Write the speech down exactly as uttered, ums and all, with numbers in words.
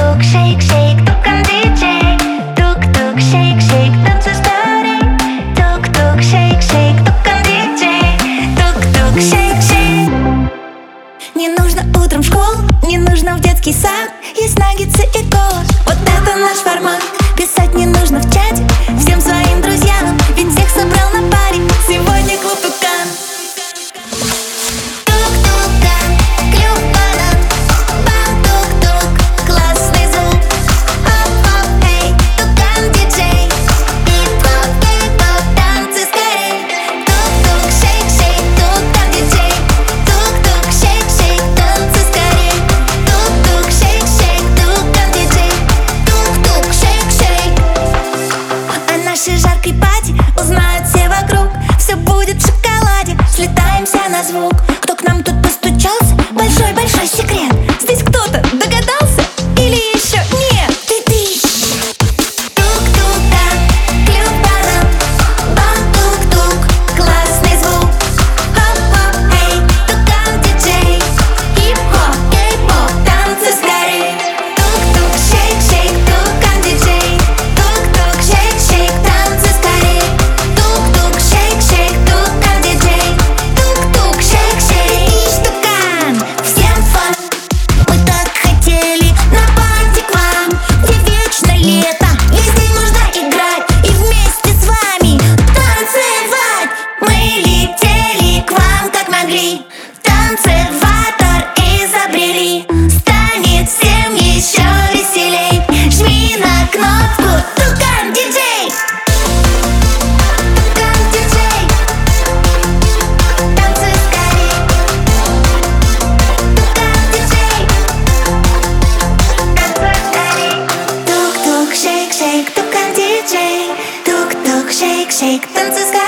тук-тук, шейк-шейк, тукан диджей. Тук-тук, шейк-шейк, танцуй скорей. Тук-тук, шейк-шейк, тукан диджей. Тук-тук, шейк-шейк. Не нужно утром в школу, не нужно в детский сад. Есть наггетсы и кола, вот это наш формат. Писать не нужно в чате всем своим друзьям, ведь всех собрал на паре сегодня клуб Тукан. Тук-тукан, клюв банан, бам-тук-тук, классный звук. Оп-оп, эй, Тукан диджей. Хип-хоп, кей-поп, танцы скорей. Тук-тук, шейк-шейк, Тукан диджей. Тук-тук, шейк-шейк, танцы скорей. Тук-тук, шейк-шейк, Тукан диджей. Тук-тук, шейк-шейк. О нашей жаркой пати узнают все вокруг. Все будет в шоколаде, слетаемся на звук. Кто к нам тут постучался? Большой-большой секрет. Здесь кто-то догадался? Или еще нет? Ты-ты. Тук-тукан, клюв банан, бам-тук-тук, классный звук. Хоп-хоп, эй, Тукан диджей. Хип-хоп, кей-поп, танцы скорей. Тук-тук, шейк-шейк, Тукан диджей. Тук-тук, шейк-шейк, танцы скорей. Тук-тук, шейк-шейк, Тукан диджей. Тук-тук, шейк-шейк. Ишь, Тукан, всем фан. Мы так хотели на пати к вам, где вечно лето, весь день можно играть и вместе с вами танцевать. Мы летели к вам как могли, танцеватор изобрели. Станет всем еще веселей. Жми на кнопку Тукан диджей. Тукан диджей. Танцуй скорей. Тукан диджей. Танцуй скорей. Тук-тук, шейк-шейк, Тукан диджей. Тук-тук, шейк-шейк, танцуй скорей.